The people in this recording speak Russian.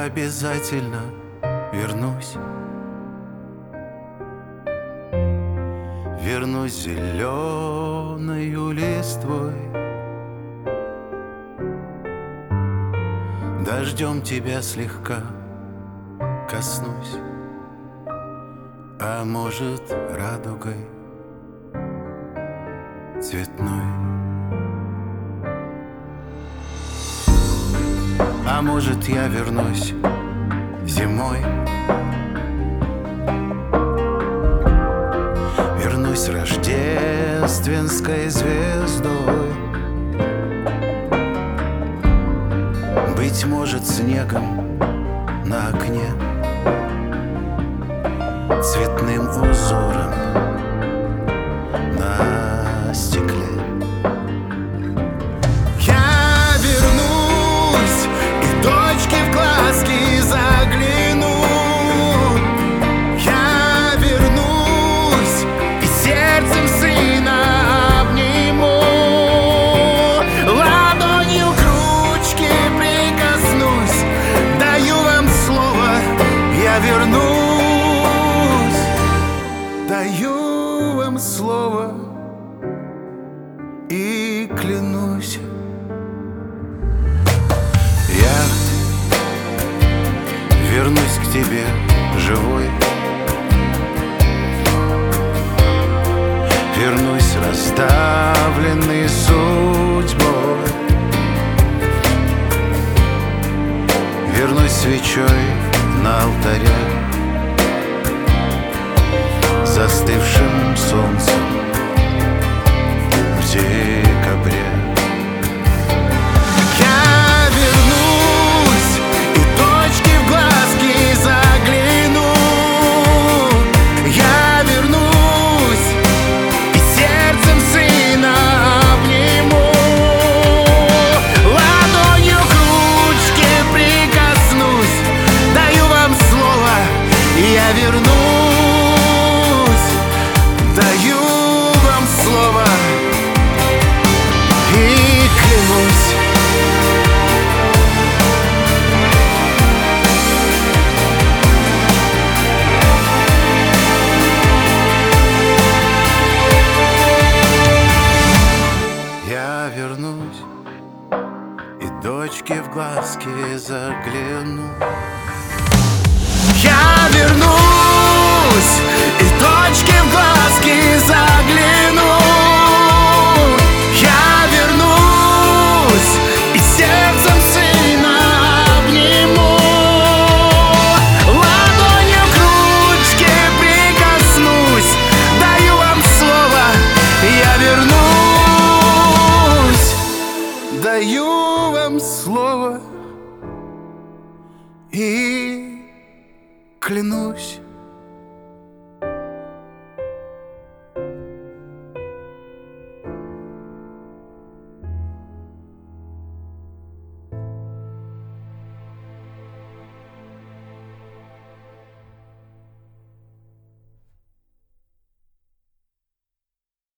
обязательно вернусь. Вернусь зеленою листвой, дождем тебя слегка коснусь, а может, радугой цветной. А может, я вернусь зимой, вернусь рождественской звездой, быть может, снегом на окне, цветным узором на стекле. Я вернусь и дочке в глазки загляну. Я вернусь и сердцем сына обниму. Ладонью к ручке прикоснусь, даю вам слово, я вернусь. Даю вам слово и клянусь. Я вернусь к тебе живой, вернусь раздавленный судьбой, вернусь свечой на алтаре, застывшим солнцем в декабре. Я вернусь и дочке в глазки загляну. Я вернусь и сердцем сына обниму. Ладонью к ручке прикоснусь, даю вам слово, я вернусь. Даю вам слово и клянусь. Я вернусь и дочке в глазки загляну. Я вернусь и дочке в глазки загляну. Я вернусь и сердцем сына обниму. Ладонью к ручке прикоснусь, даю вам слово, я вернусь. Даю вам слово и клянусь.